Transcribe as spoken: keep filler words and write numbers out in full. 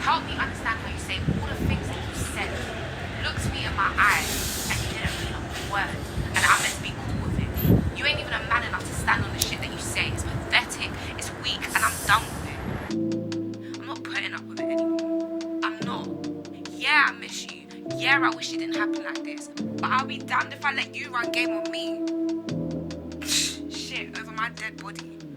Help me understand how you say all the things that you said. Look to me in my eyes and you didn't mean a word. And I'm meant to be cool with it. You ain't even a man enough to stand on the shit that you say. It's pathetic, it's weak, and I'm done with it. I'm not putting up with it anymore. I'm not. Yeah, I miss you. Yeah, I wish it didn't happen like this. But I'll be damned if I let you run game on me. Shit, over my dead body.